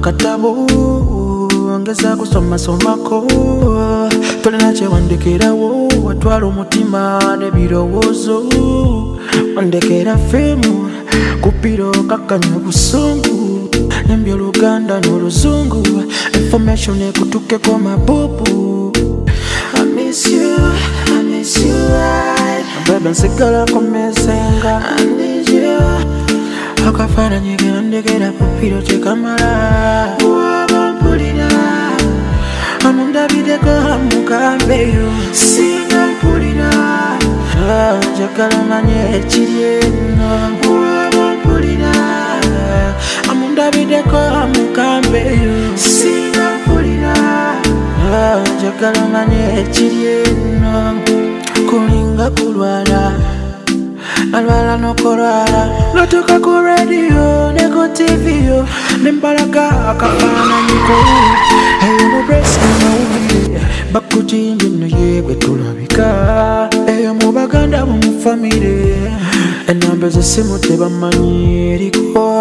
akatabo ngeza kusoma somako tolina kyewandikirawo watwala omutima n'ebirowoozo wandekera femu kupiro kakanya busungu nembya Oluganda n'Oluzungu information ekutukeko mabubu I miss you right baby nsigala komesenga I need you akafaananyi gendekera kupiro tekamala wabampulira amundabideko amukambeyo singa mpulira njagala manye ekiri eno wabampulira amundabideko amukambeyo singa mpulira njagala manye ekiri eno kulinga kulwala alwala nokolwala notuka ku radio ne ku TV yo nembalaga akafaananyiko eyo mubresi mawulire bakujinje no yebwe tulabika eyo mu baganda mu famire enamba z'essimu tebamanyi eriko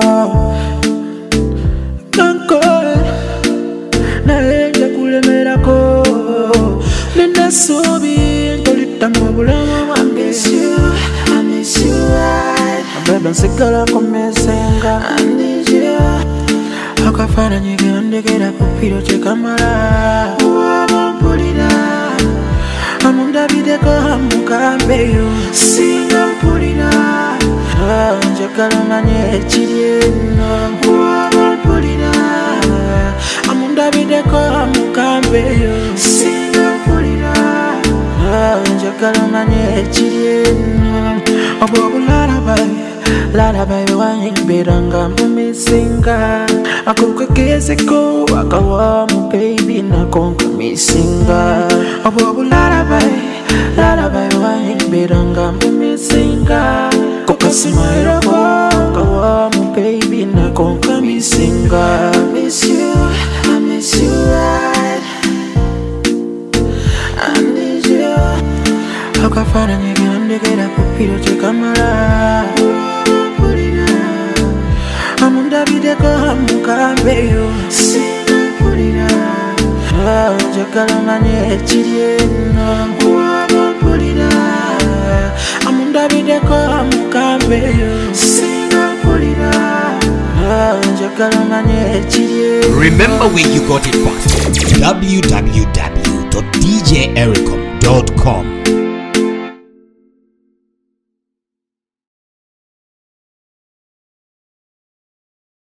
kanko naye nja kulemerako nenasuubi ntolitamu obulamu bwange I miss you right baby nsigala komesenga I need you akafaananyi gendekera kupiro tekamala wabampulira amundabideko amukambeyo singa mpulira njagala manye ekiri eno wabampulira amundabideko amukambeyo singa mpulira njagala manye ekiri eno obo lullaby wanyimbiranga mpumisinga akukwekezeko akawamu baby nakonka misinga obo lullaby wanyimbiranga mpumisinga kokasimairako akawamu baby nakonka misinga I miss you right I need you akafaananyi gendekera kupiro tekamala amundabideko amukambeyo singa mpulira njagala manye ekiri eno wabampulira amundabideko amukambeyo singa mpulira njagala manye ekiri eno. Remember where you got it from. www.djericom.com